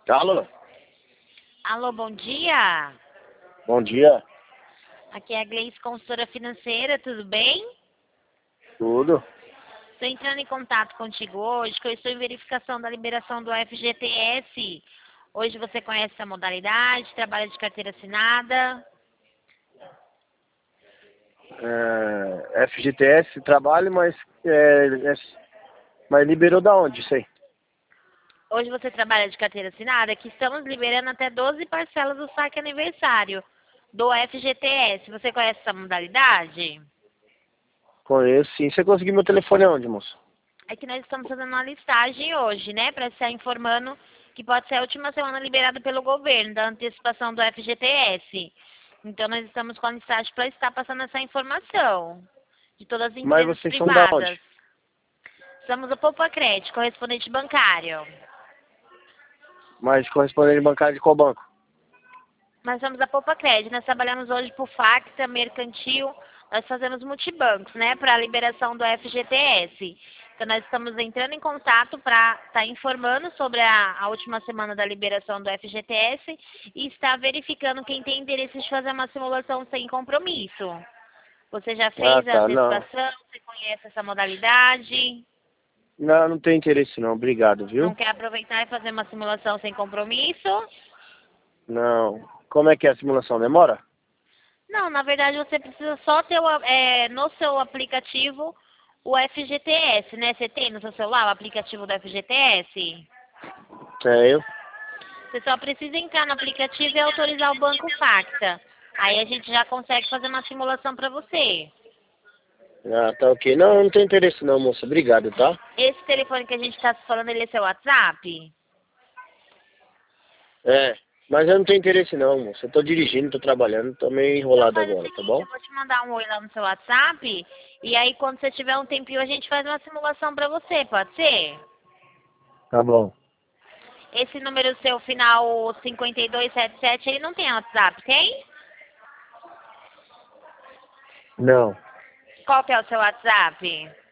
Alô, Alô, bom dia. bom dia. Aqui é a Gleice, consultora financeira, tudo bem? Tudo? Estou entrando em contato contigo hoje, que eu estou em verificação da liberação do FGTS. Hoje você conhece essa modalidade, trabalha de carteira assinada. FGTS trabalho, mas liberou da onde isso aí? Hoje você trabalha de carteira assinada, que estamos liberando até 12 parcelas do saque aniversário do FGTS. Você conhece essa modalidade? Conheço sim. Você conseguiu meu telefone aonde, moço? É que nós estamos fazendo uma listagem hoje, né, para estar informando que pode ser a última semana liberada pelo governo da antecipação do FGTS. Então nós estamos com a listagem para estar passando essa informação de todas as Mas empresas vocês são da privadas. onde? Somos o Poupa Crédito, correspondente bancário. Mas correspondente bancário de qual banco? Nós somos a Poupa Crédito, nós trabalhamos hoje por Facta, Mercantil, nós fazemos multibancos, né, para a liberação do FGTS. Então nós estamos entrando em contato para estar informando sobre a última semana da liberação do FGTS e estar verificando quem tem interesse de fazer uma simulação sem compromisso. Você já Ah, fez a tá, não. antecipação? Você conhece essa modalidade? Não, não tem interesse não. Obrigado, Não viu? quer aproveitar e fazer uma simulação sem compromisso? Não. Como é que é a simulação? Demora? Não, na verdade você precisa só ter no seu aplicativo o FGTS, né? Você tem no seu celular o aplicativo do FGTS? Tenho. Você só precisa entrar no aplicativo e autorizar o Banco Facta. Aí a gente já consegue fazer uma simulação para você. Ah, tá ok. Não, não tem interesse não, moça. Obrigado, tá? Esse telefone que a gente está falando, ele é seu WhatsApp? É. Mas eu não tenho interesse não, moça. Eu tô dirigindo, tô trabalhando, tô meio Então enrolado faz o agora, tá seguinte, bom? eu vou te mandar um oi lá no seu WhatsApp e aí quando você tiver um tempinho a gente faz uma simulação para você, pode ser? Tá bom. Esse número seu, final 5277, ele não tem WhatsApp, tem? Não. Qual que é o seu WhatsApp?